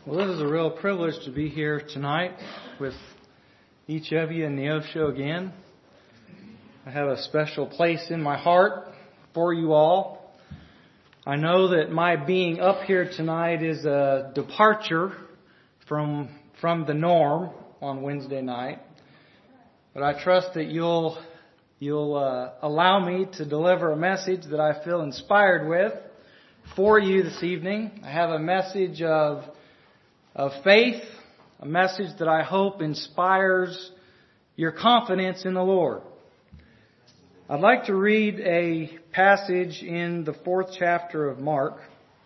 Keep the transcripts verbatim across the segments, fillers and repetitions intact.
Well, it is a real privilege to be here tonight with each of you in the Oath Show again. I have a special place in my heart for you all. I know that my being up here tonight is a departure from from the norm on Wednesday night, but I trust that you'll you'll uh, allow me to deliver a message that I feel inspired with for you this evening. I have a message of of faith, a message that I hope inspires your confidence in the Lord. I'd like to read a passage in the fourth chapter of Mark.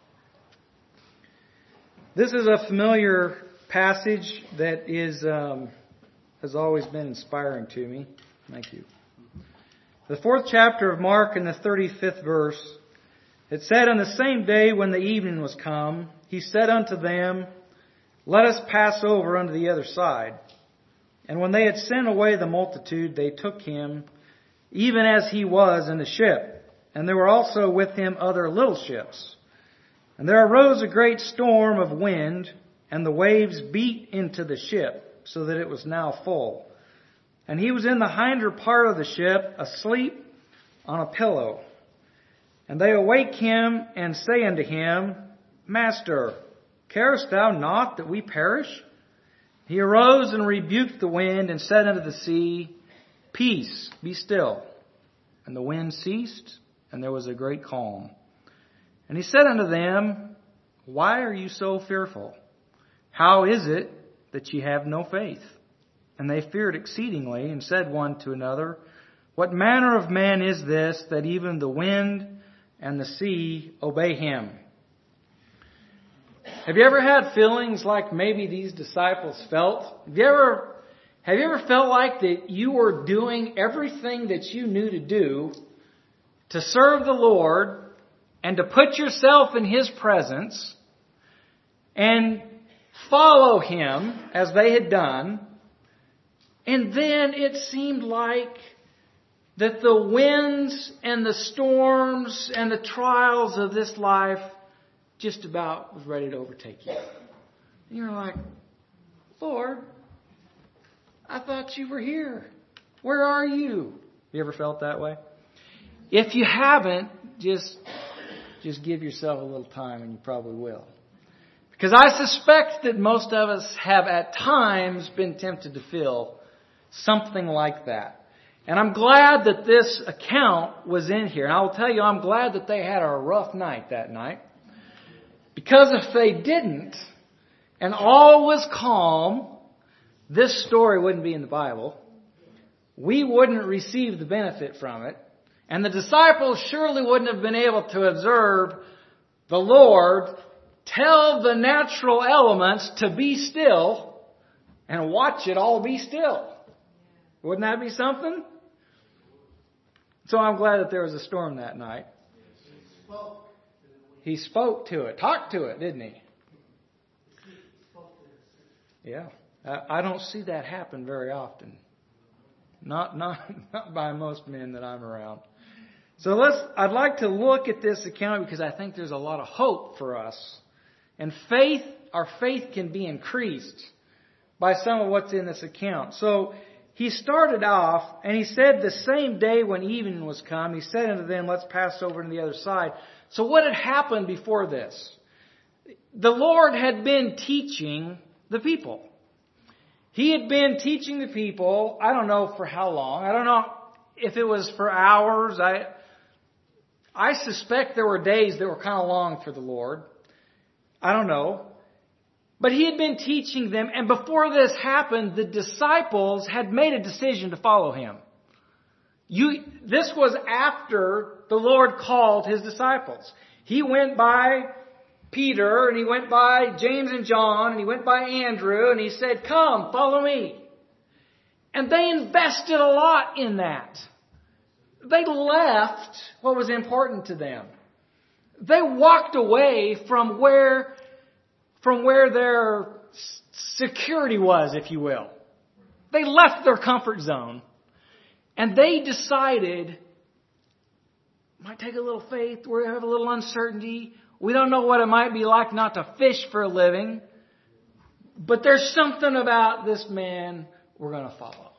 This is a familiar passage that is um, has always been inspiring to me. Thank you. The fourth chapter of Mark in the thirty-fifth verse, it said, "On the same day when the evening was come, he said unto them, Let us pass over unto the other side. And when they had sent away the multitude, they took him, even as he was in the ship. And there were also with him other little ships. And there arose a great storm of wind, and the waves beat into the ship, so that it was now full. And he was in the hinder part of the ship, asleep on a pillow. And they awake him, and say unto him, Master, carest thou not that we perish? He arose and rebuked the wind, and said unto the sea, Peace, be still. And the wind ceased, and there was a great calm. And he said unto them, Why are you so fearful? How is it that ye have no faith? And they feared exceedingly, and said one to another, What manner of man is this, that even the wind and the sea obey him? Have you ever had feelings like maybe these disciples felt? Have you ever, have you ever felt like that you were doing everything that you knew to do to serve the Lord and to put yourself in His presence and follow Him as they had done, and then it seemed like that the winds and the storms and the trials of this life just about was ready to overtake you. And you're like, Lord, I thought you were here. Where are you? You ever felt that way? If you haven't, just, just give yourself a little time and you probably will. Because I suspect that most of us have at times been tempted to feel something like that. And I'm glad that this account was in here. And I will tell you, I'm glad that they had a rough night that night. Because if they didn't, and all was calm, this story wouldn't be in the Bible. We wouldn't receive the benefit from it. And the disciples surely wouldn't have been able to observe the Lord tell the natural elements to be still and watch it all be still. Wouldn't that be something? So I'm glad that there was a storm that night. He spoke to it, talked to it, didn't he? Yeah. I don't see that happen very often. Not, not, not by most men that I'm around. So let's, I'd like to look at this account because I think there's a lot of hope for us. And faith, our faith can be increased by some of what's in this account. So he started off and he said the same day when evening was come, he said unto them, Let's pass over to the other side. So what had happened before this? The Lord had been teaching the people. He had been teaching the people, I don't know for how long. I don't know if it was for hours. I I suspect there were days that were kind of long for the Lord. I don't know. But He had been teaching them, and before this happened, the disciples had made a decision to follow Him. You, this was after the Lord called His disciples. He went by Peter, and He went by James and John, and He went by Andrew, and He said, Come, follow me. And they invested a lot in that. They left what was important to them. They walked away from where, from where their security was, if you will. They left their comfort zone. And they decided, might take a little faith, we have a little uncertainty. We don't know what it might be like not to fish for a living. but there's something about this man we're going to follow.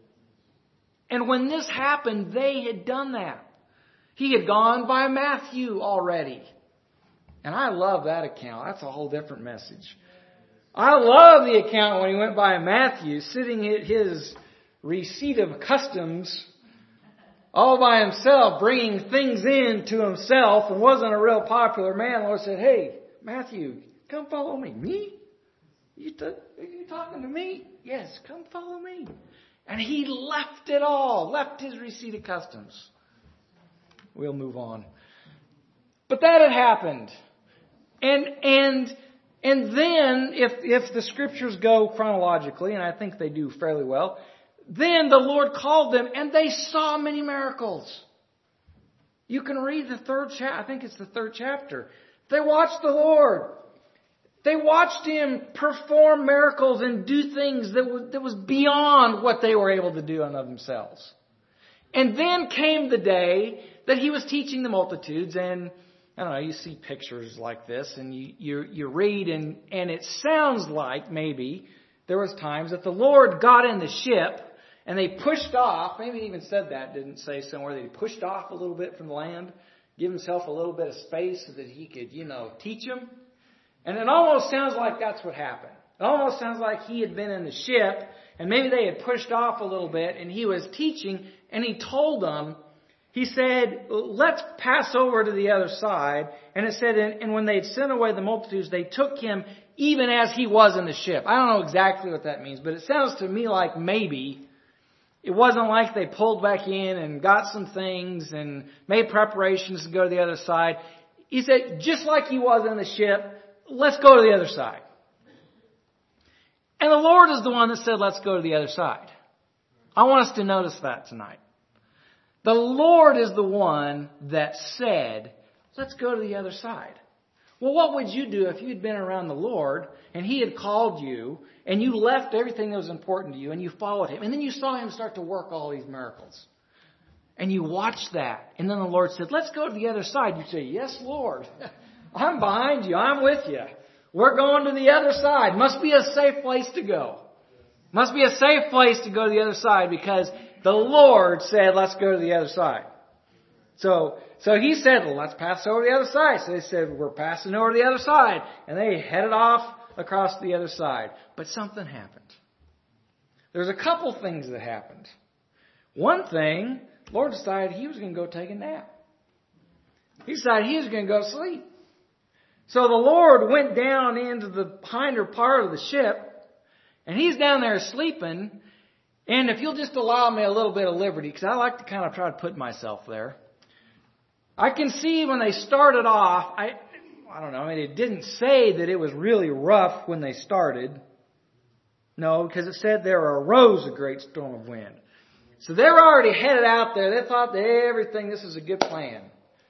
And when this happened, they had done that. He had gone by Matthew already. And I love that account. That's a whole different message. I love the account when he went by Matthew, sitting at his receipt of customs, all by himself, bringing things in to himself, and wasn't a real popular man. The Lord said, "Hey, Matthew, come follow me." Me? You t- are you talking to me? Yes, come follow me. And he left it all, left his receipt of customs. We'll move on. But that had happened. And, and, and then, if, if the scriptures go chronologically, and I think they do fairly well, then the Lord called them and they saw many miracles. You can read the third chapter. I think it's the third chapter. They watched the Lord. They watched Him perform miracles and do things that was, that was beyond what they were able to do on of themselves. And then came the day that He was teaching the multitudes, and I don't know, you see pictures like this, and you you, you read, and, and it sounds like maybe there was times that the Lord got in the ship, and they pushed off. Maybe it even said that, didn't say somewhere, that He pushed off a little bit from the land, give Himself a little bit of space so that He could, you know, teach them. And it almost sounds like that's what happened. It almost sounds like He had been in the ship, and maybe they had pushed off a little bit, and He was teaching, and He told them, He said, "Let's pass over to the other side." And it said, and when they had sent away the multitudes, they took Him even as He was in the ship. I don't know exactly what that means, but it sounds to me like maybe it wasn't like they pulled back in and got some things and made preparations to go to the other side. He said, just like He was in the ship, let's go to the other side. And the Lord is the one that said, let's go to the other side. I want us to notice that tonight. The Lord is the one that said, let's go to the other side. Well, what would you do if you'd been around the Lord and He had called you and you left everything that was important to you and you followed Him, and then you saw Him start to work all these miracles? And you watched that. And then the Lord said, let's go to the other side. You'd say, yes, Lord. I'm behind you. I'm with you. We're going to the other side. Must be a safe place to go. Must be a safe place to go to the other side, because the Lord said, let's go to the other side. So, so He said, well, let's pass over to the other side. So they said, we're passing over to the other side. And they headed off across the other side. But something happened. There's a couple things that happened. One thing, the Lord decided He was going to go take a nap. He decided He was going to go to sleep. So the Lord went down into the hinder part of the ship, and He's down there sleeping. And if you'll just allow me a little bit of liberty, because I like to kind of try to put myself there, I can see when they started off, I I don't know, I mean, it didn't say that it was really rough when they started. No, because it said there arose a great storm of wind. So they were already headed out there. They thought that everything, this is a good plan.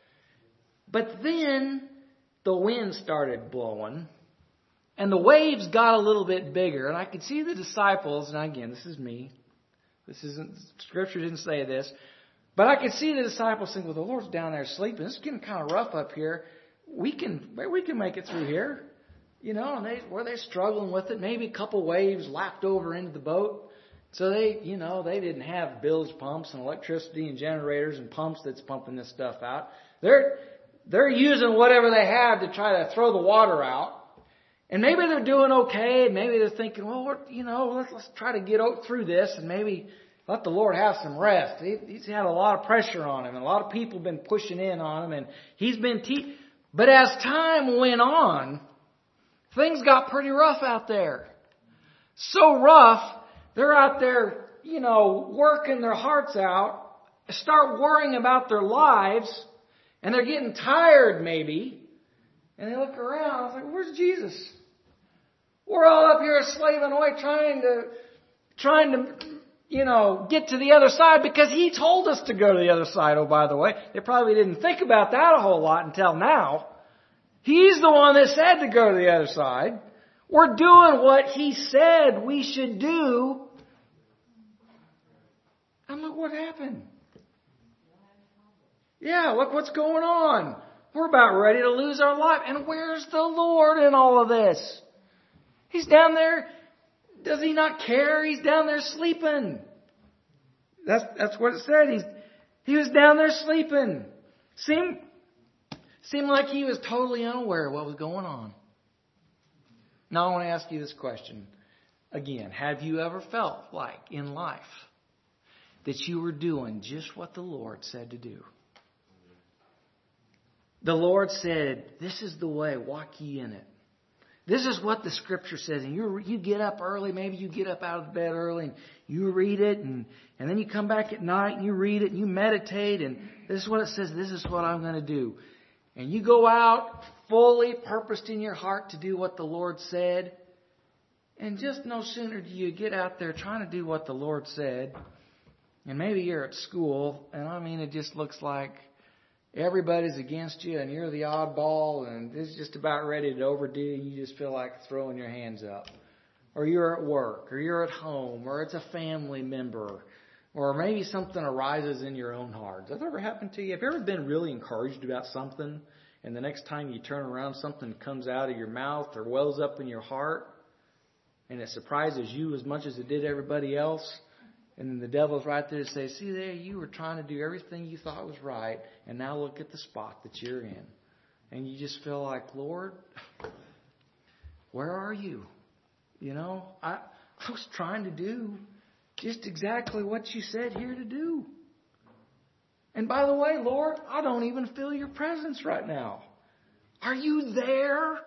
But then the wind started blowing, and the waves got a little bit bigger, and I could see the disciples, and again, this is me. This isn't, Scripture didn't say this, but I could see the disciples saying, well, the Lord's down there sleeping. It's getting kind of rough up here. We can, we can make it through here. You know, and they, were they struggling with it? Maybe a couple waves lapped over into the boat. So they, you know, they didn't have bilge pumps and electricity and generators and pumps that's pumping this stuff out. They're, They're using whatever they have to try to throw the water out. And maybe they're doing okay. Maybe they're thinking, well, we're, you know, let's, let's try to get through this and maybe let the Lord have some rest. He, he's had a lot of pressure on Him, and a lot of people have been pushing in on Him, and He's been te- But as time went on, things got pretty rough out there. So rough, they're out there, you know, working their hearts out, start worrying about their lives, and they're getting tired maybe. And they look around, it's like, where's Jesus? We're all up here slaving away trying to, trying to, you know, get to the other side because He told us to go to the other side. Oh, by the way, they probably didn't think about that a whole lot until now. He's the one that said to go to the other side. We're doing what He said we should do. I'm like, what happened? Yeah, look what's going on. We're about ready to lose our life. And where's the Lord in all of this? He's down there. Does he not care? He's down there sleeping. That's that's what it said. He's he was down there sleeping. Seemed seemed like he was totally unaware of what was going on. Now I want to ask you this question again. Have you ever felt like in life that you were doing just what the Lord said to do? The Lord said, "This is the way, walk ye in it." This is what the Scripture says. And you you get up early, maybe you get up out of bed early and you read it. And, and then you come back at night and you read it and you meditate. And this is what it says. This is what I'm going to do. And you go out fully purposed in your heart to do what the Lord said. And just no sooner do you get out there trying to do what the Lord said. And maybe you're at school. And I mean, it just looks like everybody's against you and you're the oddball and it's just about ready to overdo and you just feel like throwing your hands up. Or you're at work, or you're at home, or it's a family member, or maybe something arises in your own heart. Has that ever happened to you? Have you ever been really encouraged about something and the next time you turn around something comes out of your mouth or wells up in your heart and it surprises you as much as it did everybody else? And then the devil's right there to say, see there, you were trying to do everything you thought was right, and now look at the spot that you're in. And you just feel like, Lord, where are you? You know, I, I was trying to do just exactly what you said here to do. And by the way, Lord, I don't even feel your presence right now. Are you there?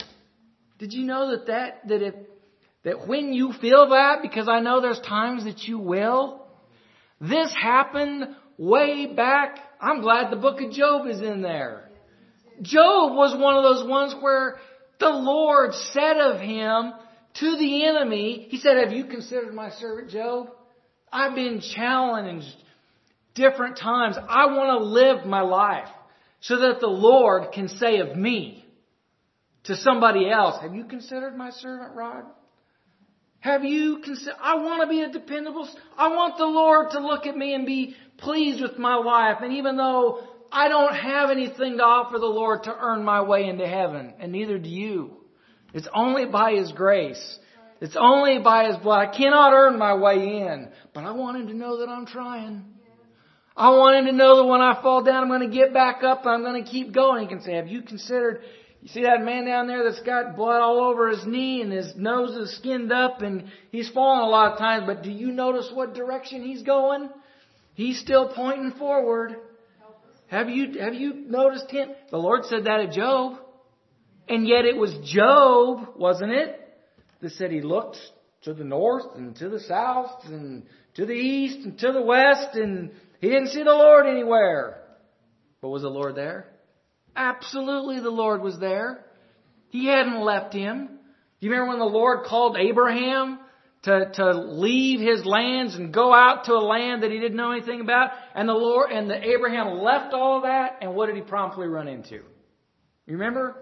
Did you know that that, that if That when you feel that, because I know there's times that you will, this happened way back. I'm glad the book of Job is in there. Job was one of those ones where the Lord said of him to the enemy, He said, have you considered my servant Job? I've been challenged different times. I want to live my life so that the Lord can say of me to somebody else, have you considered my servant Rod? Have you considered, I want to be a dependable, I want the Lord to look at me and be pleased with my life. And even though I don't have anything to offer the Lord to earn my way into heaven, and neither do you. It's only by His grace. It's only by His blood. I cannot earn my way in. But I want Him to know that I'm trying. I want Him to know that when I fall down, I'm going to get back up and I'm going to keep going. He can say, have you considered... You see that man down there that's got blood all over his knee and his nose is skinned up and he's fallen a lot of times. But do you notice what direction he's going? He's still pointing forward. Have you, have you noticed him? The Lord said that of Job. And yet it was Job, wasn't it, that said he looked to the north and to the south and to the east and to the west and he didn't see the Lord anywhere. But was the Lord there? Absolutely, the Lord was there. He hadn't left him. You remember when the Lord called Abraham to, to leave his lands and go out to a land that he didn't know anything about? And the Lord and the Abraham left all of that, and what did he promptly run into? You remember?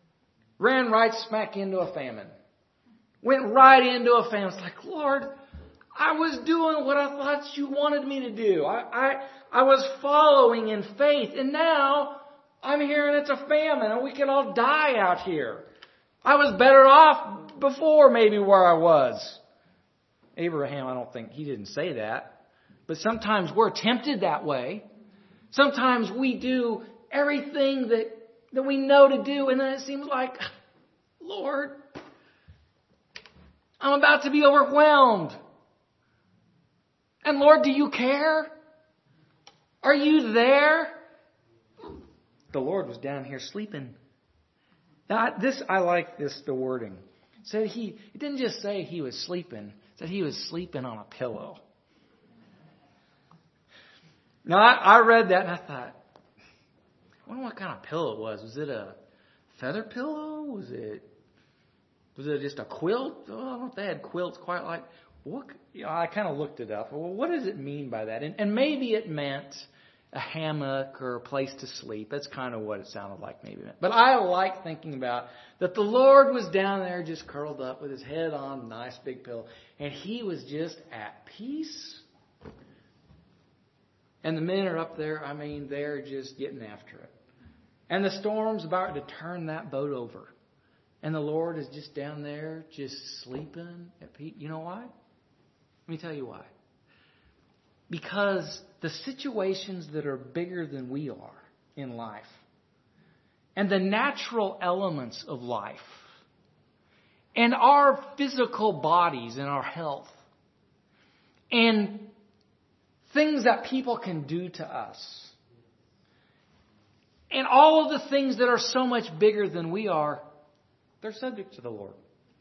Ran right smack into a famine. Went right into a famine. It's like, Lord, I was doing what I thought you wanted me to do. I, I, I was following in faith, and now I'm hearing it's a famine and we can all die out here. I was better off before maybe where I was. Abraham, I don't think, he didn't say that. But sometimes we're tempted that way. Sometimes we do everything that, that we know to do and then it seems like, Lord, I'm about to be overwhelmed. And Lord, do you care? Are you there? The Lord was down here sleeping. Now, this, I like this, the wording. It said he, it didn't just say he was sleeping. It said he was sleeping on a pillow. Now, I, I read that and I thought, I wonder what kind of pillow it was. Was it a feather pillow? Was it, was it just a quilt? Oh, I don't know if they had quilts quite like, what, you know, I kind of looked it up. Well, what does it mean by that? And, and maybe it meant a hammock or a place to sleep. That's kind of what it sounded like maybe. But I like thinking about that the Lord was down there just curled up with his head on a nice big pillow. And he was just at peace. And the men are up there, I mean, they're just getting after it. And the storm's about to turn that boat over. And the Lord is just down there, just sleeping at peace. You know why? Let me tell you why. Because the situations that are bigger than we are in life, and the natural elements of life, and our physical bodies and our health, and things that people can do to us, and all of the things that are so much bigger than we are, they're subject to the Lord.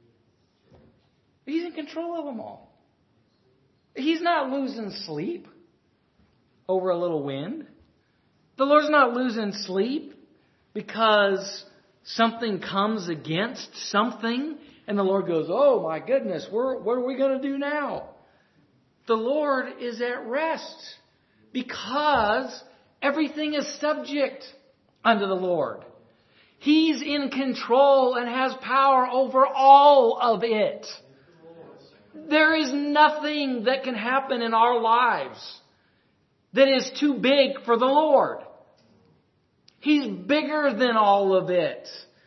He's in control of them all. He's not losing sleep over a little wind. The Lord's not losing sleep because something comes against something and the Lord goes, oh my goodness, we're, what are we going to do now? The Lord is at rest because everything is subject unto the Lord. He's in control and has power over all of it. There is nothing that can happen in our lives that is too big for the Lord. He's bigger than all of it.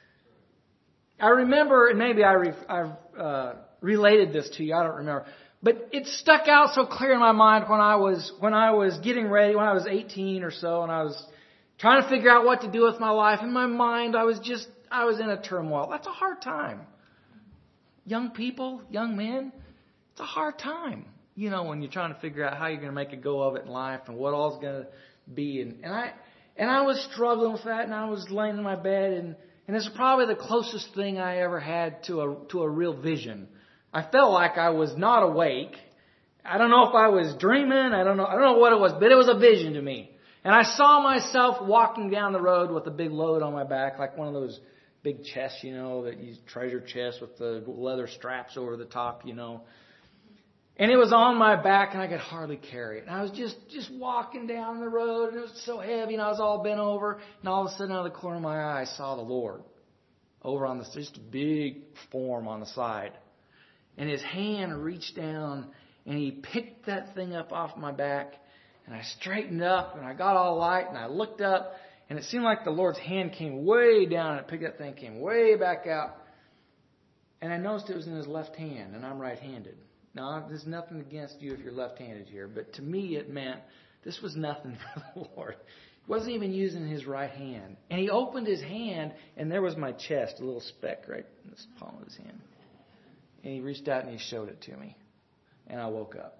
I remember, and maybe I re, I've uh, related this to you, I don't remember, but it stuck out so clear in my mind when I was when I was getting ready, when I was eighteen or so, and I was trying to figure out what to do with my life. In my mind, I was just, I was in a turmoil. That's a hard time. Young people, young men, it's a hard time. You know, when you're trying to figure out how you're going to make a go of it in life and what all's going to be. And, and I and I was struggling with that, and I was laying in my bed, and, and it's probably the closest thing I ever had to a to a real vision. I felt like I was not awake. I don't know if I was dreaming. I don't know. I don't know what it was, but it was a vision to me. And I saw myself walking down the road with a big load on my back, like one of those big chests, you know, that you treasure chests with the leather straps over the top, you know. And it was on my back, and I could hardly carry it. And I was just, just walking down the road, and it was so heavy, and I was all bent over. And all of a sudden, out of the corner of my eye, I saw the Lord over on the, just a big form on the side. And His hand reached down, and He picked that thing up off my back. And I straightened up, and I got all light, and I looked up, and it seemed like the Lord's hand came way down, and it picked that thing, came way back out. And I noticed it was in His left hand, and I'm right-handed. Now, there's nothing against you if you're left-handed here, but to me it meant this was nothing for the Lord. He wasn't even using His right hand. And He opened His hand, and there was my chest, a little speck right in the palm of His hand. And He reached out, and He showed it to me. And I woke up.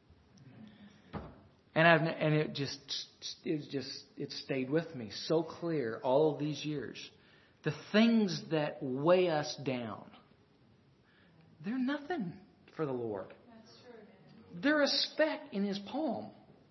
And I've, and it just, it just, it stayed with me so clear all of these years. The things that weigh us down, they're nothing for the Lord. That's true. They're a speck in His palm.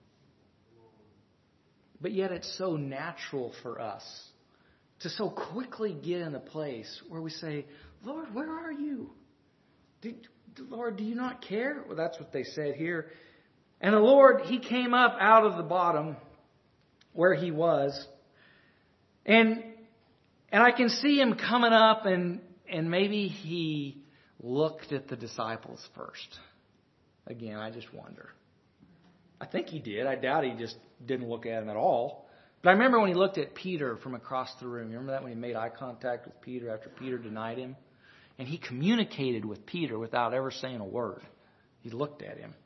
But yet it's so natural for us to so quickly get in a place where we say, Lord, where are you? Did, Lord, do you not care? Well, that's what they said here. And the Lord, He came up out of the bottom where He was. And and I can see Him coming up, and, and maybe He looked at the disciples first. Again, I just wonder. I think He did. I doubt He just didn't look at Him at all. But I remember when He looked at Peter from across the room. You remember that when He made eye contact with Peter after Peter denied Him? And He communicated with Peter without ever saying a word. He looked at him.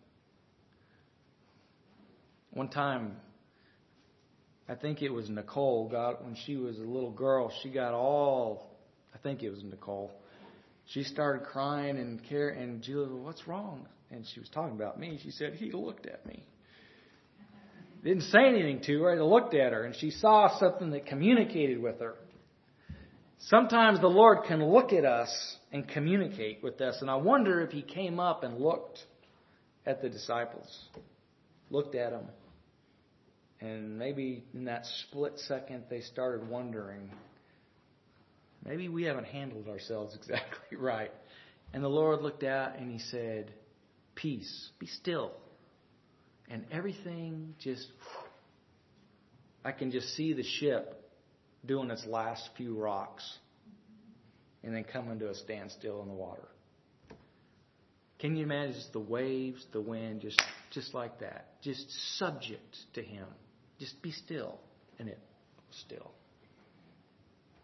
One time, I think it was Nicole got, when she was a little girl, she got all, I think it was Nicole. She started crying and care, and Julia, what's wrong? And she was talking about me. She said, He looked at me. Didn't say anything to her. He looked at her, and she saw something that communicated with her. Sometimes the Lord can look at us and communicate with us. And I wonder if He came up and looked at the disciples, looked at them. And maybe in that split second they started wondering, maybe we haven't handled ourselves exactly right. And the Lord looked out and He said, peace, be still. And everything just, I can just see the ship doing its last few rocks and then coming to a standstill in the water. Can you imagine just the waves, the wind, just, just like that, just subject to Him. Just be still, and it was still.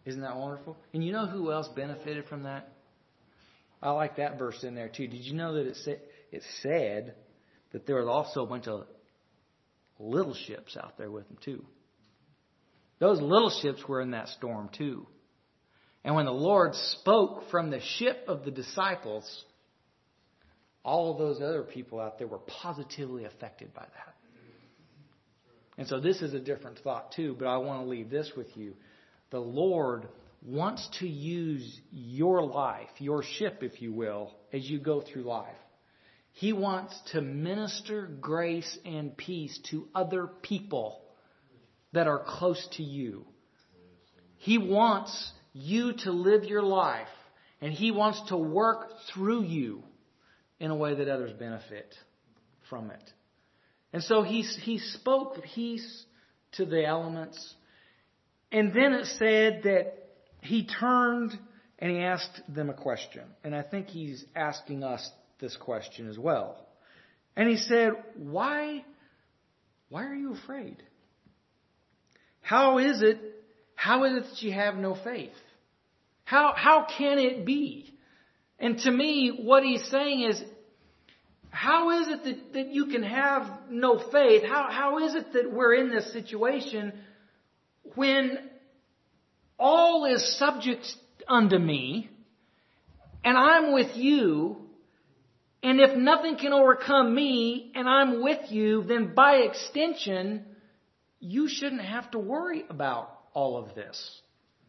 Isn't that wonderful? And you know who else benefited from that? I like that verse in there too. Did you know that it said, it said that there was also a bunch of little ships out there with them too? Those little ships were in that storm too. And when the Lord spoke from the ship of the disciples, all of those other people out there were positively affected by that. And so this is a different thought too, but I want to leave this with you. The Lord wants to use your life, your ship, if you will, as you go through life. He wants to minister grace and peace to other people that are close to you. He wants you to live your life, and He wants to work through you in a way that others benefit from it. And so he, he spoke peace to the elements. And then it said that He turned and He asked them a question. And I think He's asking us this question as well. And He said, why, why are you afraid? How is it, how is it that you have no faith? How, how can it be? And to me, what He's saying is, how is it that, that you can have no faith? How, how is it that we're in this situation when all is subject unto me, and I'm with you, and if nothing can overcome me, and I'm with you, then by extension, you shouldn't have to worry about all of this.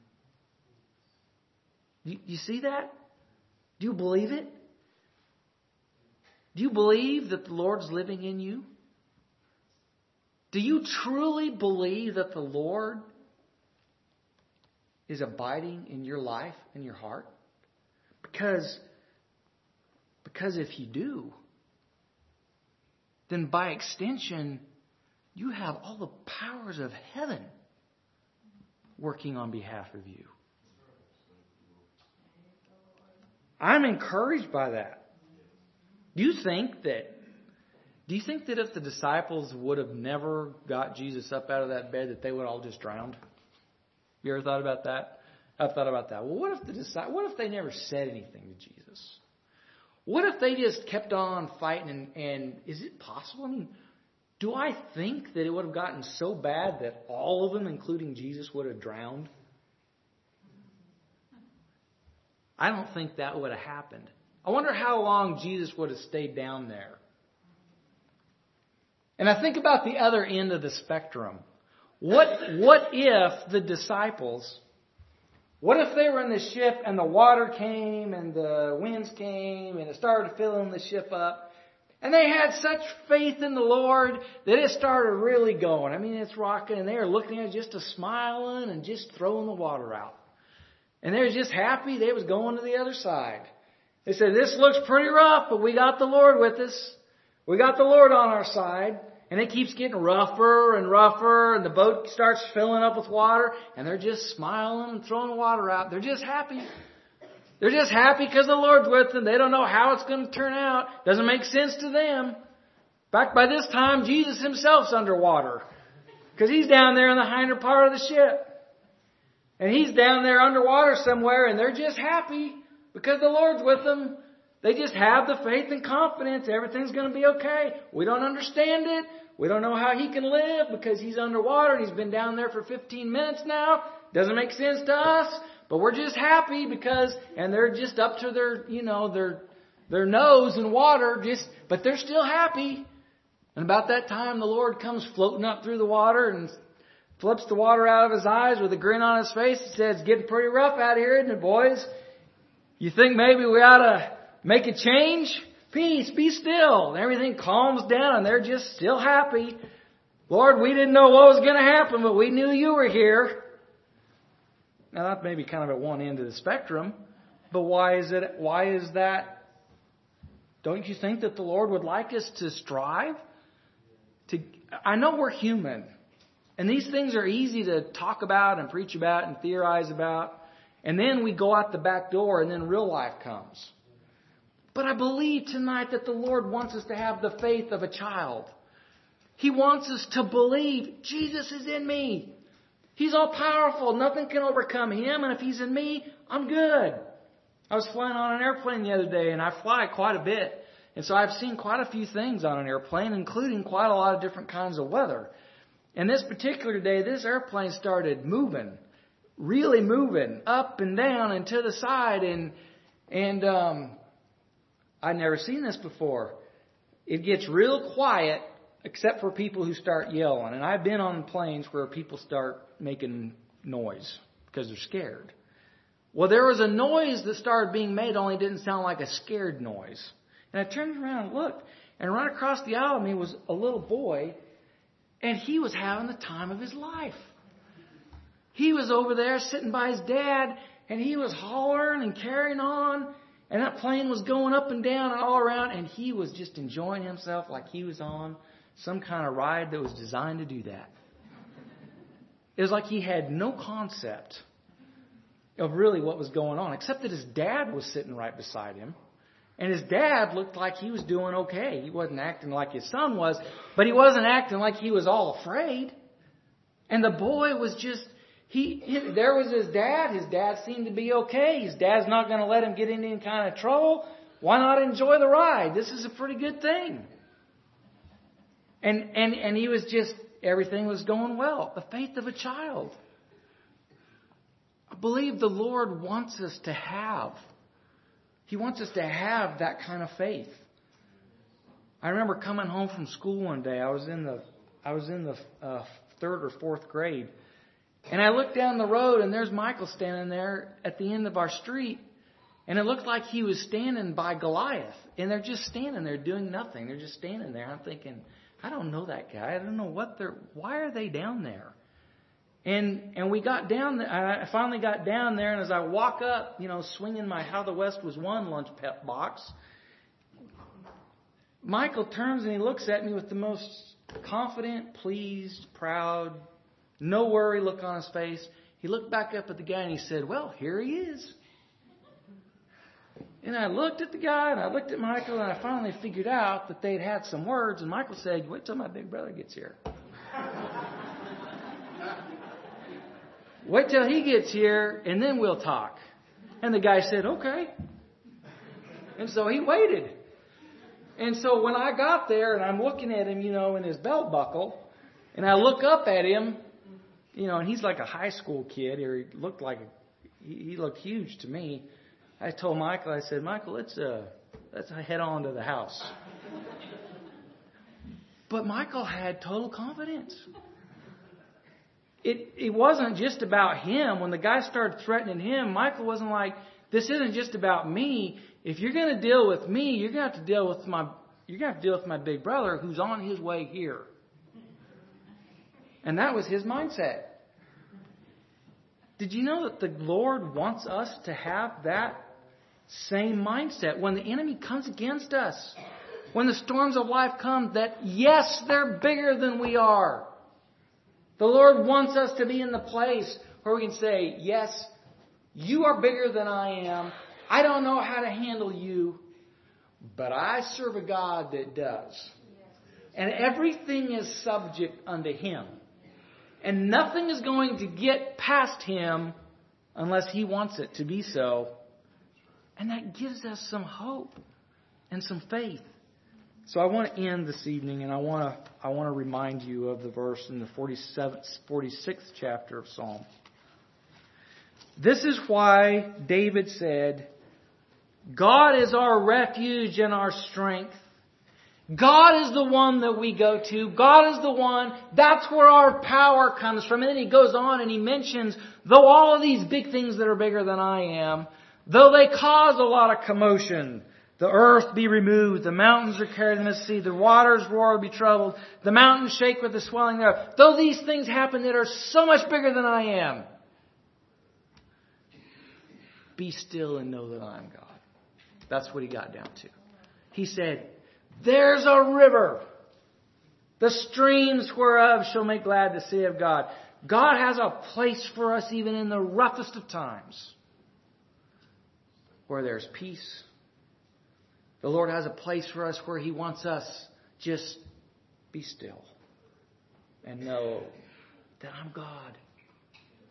You, you see that? Do you believe it? Do you believe that the Lord's living in you? Do you truly believe that the Lord is abiding in your life, in your heart? Because, because if you do, then by extension, you have all the powers of heaven working on behalf of you. I'm encouraged by that. Do you think that, do you think that if the disciples would have never got Jesus up out of that bed, that they would all just drowned? You ever thought about that? I've thought about that. Well, what if the disciples, what if they never said anything to Jesus? What if they just kept on fighting? And, and is it possible? I mean, do I think that it would have gotten so bad that all of them, including Jesus, would have drowned? I don't think that would have happened. I wonder how long Jesus would have stayed down there. And I think about the other end of the spectrum. What, what if the disciples, what if they were in the ship and the water came and the winds came and it started filling the ship up, and they had such faith in the Lord that it started really going. I mean, it's rocking, and they were looking at it just a smiling and just throwing the water out. And they were just happy they was going to the other side. They said, this looks pretty rough, but we got the Lord with us. We got the Lord on our side. And it keeps getting rougher and rougher, and the boat starts filling up with water, and they're just smiling and throwing water out. They're just happy. They're just happy because the Lord's with them. They don't know how it's going to turn out. Doesn't make sense to them. In fact, by this time, Jesus Himself's underwater because He's down there in the hinder part of the ship. And He's down there underwater somewhere, and they're just happy because the Lord's with them. They just have the faith and confidence. Everything's going to be okay. We don't understand it. We don't know how He can live because He's underwater and He's been down there for fifteen minutes now. Doesn't make sense to us. But we're just happy because, and they're just up to their, you know, their, their nose in water, just, but they're still happy. And about that time, the Lord comes floating up through the water and flips the water out of His eyes with a grin on His face and says, it's getting pretty rough out here, isn't it, boys? You think maybe we ought to make a change? Peace, be still. And everything calms down and they're just still happy. Lord, we didn't know what was going to happen, but we knew You were here. Now that may be kind of at one end of the spectrum, but why is it, why is that? Don't you think that the Lord would like us to strive? To, I know we're human, and these things are easy to talk about and preach about and theorize about, and then we go out the back door and then real life comes. But I believe tonight that the Lord wants us to have the faith of a child. He wants us to believe Jesus is in me. He's all powerful. Nothing can overcome Him. And if He's in me, I'm good. I was flying on an airplane the other day, and I fly quite a bit. And so I've seen quite a few things on an airplane, including quite a lot of different kinds of weather. And this particular day, this airplane started moving, really moving up and down and to the side. And, and um, I'd never seen this before. It gets real quiet, except for people who start yelling. And I've been on planes where people start making noise because they're scared. Well, there was a noise that started being made, only it didn't sound like a scared noise. And I turned around and looked, and right across the aisle of me was a little boy, and he was having the time of his life. He was over there sitting by his dad, and he was hollering and carrying on, and that plane was going up and down and all around, and he was just enjoying himself like he was on some kind of ride that was designed to do that. It was like he had no concept of really what was going on, except that his dad was sitting right beside him. And his dad looked like he was doing okay. He wasn't acting like his son was, but he wasn't acting like he was all afraid. And the boy was just, he, he there was his dad. His dad seemed to be okay. His dad's not going to let him get into any kind of trouble. Why not enjoy the ride? This is a pretty good thing. And, and, and he was just, everything was going well. The faith of a child. I believe the Lord wants us to have. He wants us to have that kind of faith. I remember coming home from school one day. I was in the I was in the uh, third or fourth grade, and I looked down the road, and there's Michael standing there at the end of our street, and it looked like he was standing by Goliath, and they're just standing there doing nothing. They're just standing there. I'm thinking, I don't know that guy. I don't know what they're. Why are they down there? And and we got down there, I finally got down there, and as I walk up, you know, swinging my How the West Was Won lunch pep box, Michael turns and he looks at me with the most confident, pleased, proud, no worry look on his face. He looked back up at the guy and he said, well, here he is. And I looked at the guy and I looked at Michael, and I finally figured out that they'd had some words. And Michael said, wait till my big brother gets here. Wait till he gets here, and then we'll talk. And the guy said, okay. And so he waited. And so when I got there, and I'm looking at him, you know, in his belt buckle, and I look up at him, you know, and he's like a high school kid, or he looked like, a, he, he looked huge to me. I told Michael, I said, Michael, let's, uh, let's head on to the house. But Michael had total confidence. It it wasn't just about him. When the guy started threatening him, Michael wasn't like, this isn't just about me. If you're going to deal with me, you're going to have to deal with my you're going to have to deal with my big brother who's on his way here. And that was his mindset. Did you know that the Lord wants us to have that same mindset when the enemy comes against us? When the storms of life come, that yes, they're bigger than we are. The Lord wants us to be in the place where we can say, yes, you are bigger than I am. I don't know how to handle you, but I serve a God that does. And everything is subject unto Him. And nothing is going to get past Him unless He wants it to be so. And that gives us some hope and some faith. So I want to end this evening, and I want to I want to remind you of the verse in the forty-seventh, forty-sixth chapter of Psalm. This is why David said, God is our refuge and our strength. God is the one that we go to. God is the one. That's where our power comes from. And then he goes on and he mentions, though all of these big things that are bigger than I am, though they cause a lot of commotion, the earth be removed, the mountains are carried in the sea, the waters roar be troubled, the mountains shake with the swelling thereof. Though these things happen that are so much bigger than I am, be still and know that I am God. That's what he got down to. He said, there's a river, the streams whereof shall make glad the city of God. God has a place for us even in the roughest of times where there's peace. The Lord has a place for us where He wants us just be still and know that I'm God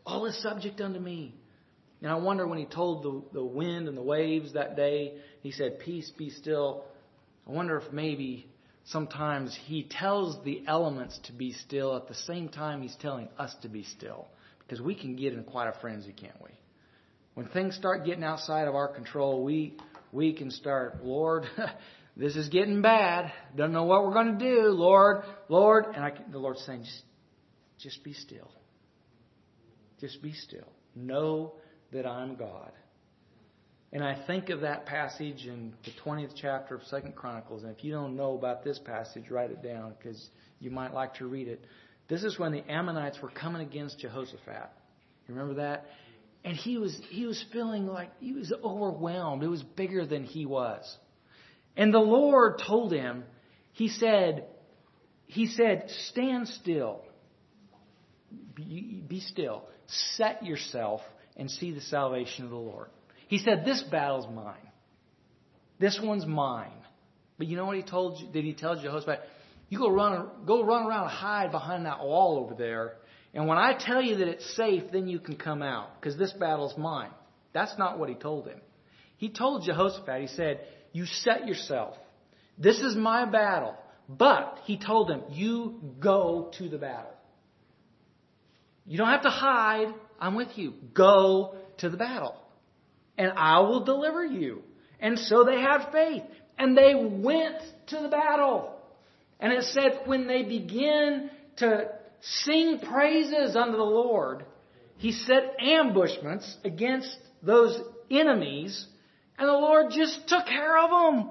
All is subject unto me. And I wonder when he told the, the wind and the waves that day, he said, peace, be still. I wonder if maybe sometimes he tells the elements to be still at the same time he's telling us to be still. Because we can get in quite a frenzy, can't we? When things start getting outside of our control, we we can start, Lord, this is getting bad. Don't know what we're going to do, Lord, Lord. And I, the Lord's saying, just, just be still. Just be still. Know that I'm God. And I think of that passage in the twentieth chapter of Second Chronicles. And if you don't know about this passage, write it down because you might like to read it. This is when the Ammonites were coming against Jehoshaphat. You remember that? And he was he was feeling like he was overwhelmed. It was bigger than he was. And the Lord told him, he said, he said, stand still. Be, be still. Set yourself and see the salvation of the Lord. He said, this battle's mine. This one's mine. But you know what he told you? Did he tell Jehoshaphat? You go run, go run around and hide behind that wall over there. And when I tell you that it's safe, then you can come out. Because this battle's mine. That's not what he told him. He told Jehoshaphat, he said, you set yourself. This is my battle. But he told him, you go to the battle. You don't have to hide. I'm with you. Go to the battle. And I will deliver you. And so they had faith. And they went to the battle. And it said when they began to sing praises unto the Lord, he set ambushments against those enemies. And the Lord just took care of them.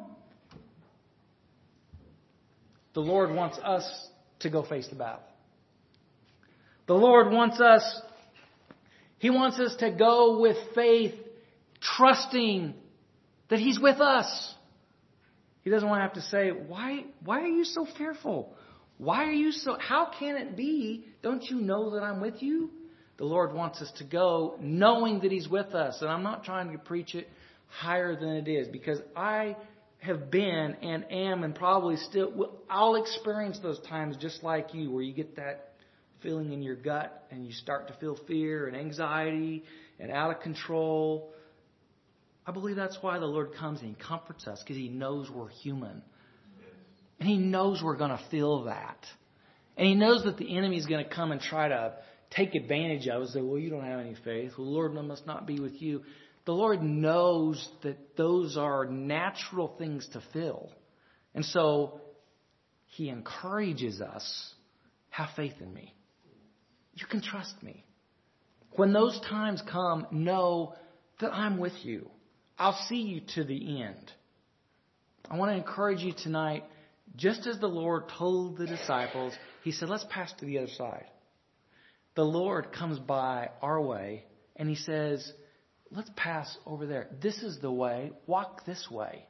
The Lord wants us to go face the battle. The Lord wants us, He wants us to go with faith, trusting that He's with us. He doesn't want to have to say, why, why are you so fearful? Why are you so, how can it be? Don't you know that I'm with you? The Lord wants us to go knowing that He's with us. And I'm not trying to preach it higher than it is, because I have been and am and probably still, I'll experience those times just like you, where you get that feeling in your gut and you start to feel fear and anxiety and out of control. I believe that's why the Lord comes and He comforts us, because He knows we're human. And He knows we're going to feel that. And He knows that the enemy is going to come and try to take advantage of us and say, well, you don't have any faith. Well, the Lord must not be with you. The Lord knows that those are natural things to feel. And so He encourages us, have faith in me. You can trust me. When those times come, know that I'm with you. I'll see you to the end. I want to encourage you tonight, just as the Lord told the disciples, He said, let's pass to the other side. The Lord comes by our way and He says, let's pass over there. This is the way. Walk this way.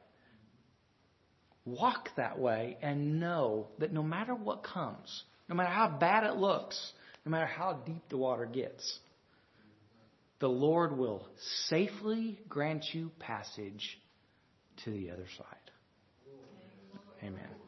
Walk that way and know that no matter what comes, no matter how bad it looks, no matter how deep the water gets, the Lord will safely grant you passage to the other side. Amen.